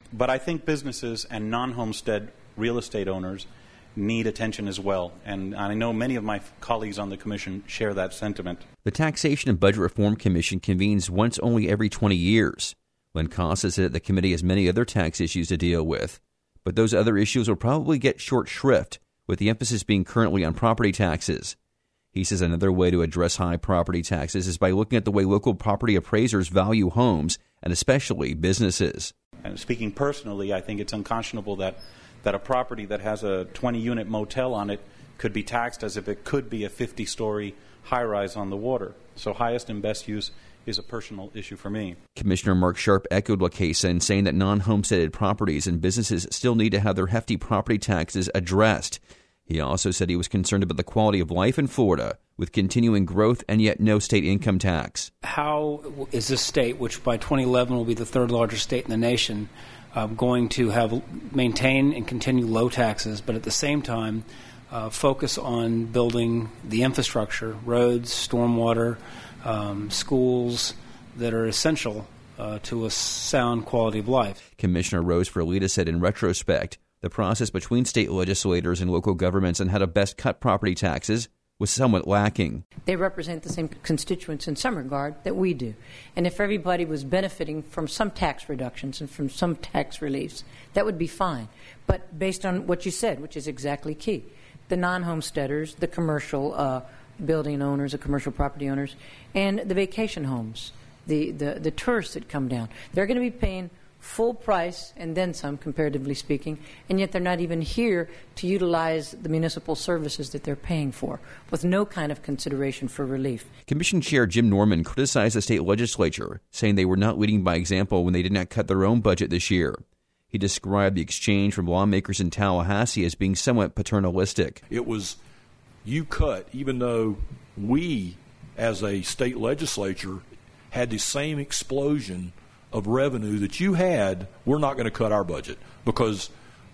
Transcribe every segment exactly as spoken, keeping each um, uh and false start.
But I think businesses and non-homestead real estate owners need attention as well, and I know many of my colleagues on the Commission share that sentiment. The Taxation and Budget Reform Commission convenes once only every twenty years. Len Casa said that the committee has many other tax issues to deal with, but those other issues will probably get short shrift, with the emphasis being currently on property taxes. He says another way to address high property taxes is by looking at the way local property appraisers value homes, and especially businesses. And speaking personally, I think it's unconscionable that, that a property that has a twenty-unit motel on it could be taxed as if it could be a fifty-story high-rise on the water. So highest and best use is a personal issue for me. Commissioner Mark Sharp echoed La Casa in saying that non-homesteaded properties and businesses still need to have their hefty property taxes addressed. He also said he was concerned about the quality of life in Florida with continuing growth and yet no state income tax. How is this state, which by twenty eleven will be the third largest state in the nation, uh, going to have maintain and continue low taxes, but at the same time uh, focus on building the infrastructure, roads, stormwater, um, schools that are essential uh, to a sound quality of life? Commissioner Rose Ferlita said in retrospect, the process between state legislators and local governments on how to best cut property taxes was somewhat lacking. They represent the same constituents in some regard that we do. And if everybody was benefiting from some tax reductions and from some tax reliefs, that would be fine. But based on what you said, which is exactly key, the non-homesteaders, the commercial uh, building owners, the commercial property owners, and the vacation homes, the, the, the tourists that come down, they're going to be paying full price and then some, comparatively speaking, and yet they're not even here to utilize the municipal services that they're paying for, with no kind of consideration for relief. Commission Chair Jim Norman criticized the state legislature, saying they were not leading by example when they did not cut their own budget this year. He described the exchange from lawmakers in Tallahassee as being somewhat paternalistic. It was, you cut, even though we, as a state legislature, had the same explosion of revenue that you had, we're not going to cut our budget because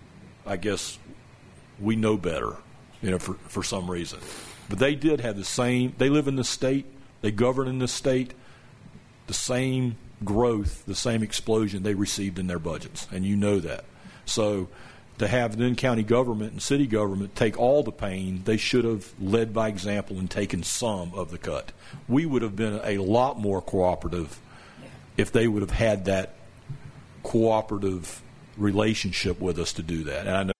I guess we know better, you know, for, for some reason. But they did have the same, they live in the state, they govern in the state, the same growth, the same explosion they received in their budgets, and you know that. So to have then county government and city government take all the pain, they should have led by example and taken some of the cut. We would have been a lot more cooperative if they would have had that cooperative relationship with us to do that. And I know